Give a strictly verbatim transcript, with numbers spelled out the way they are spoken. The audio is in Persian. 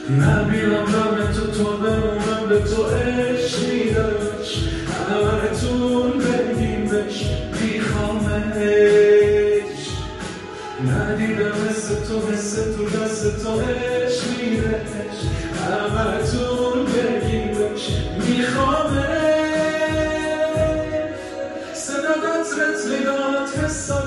نبینم غم تو تا بمونم به تو عشق میدمش همه‌تون بگیمش میخوامش ندیدم حس تو حس تو دست تو عشق میدهش همه‌تون بگیمش میخوامش صدا قطرت نگات حساب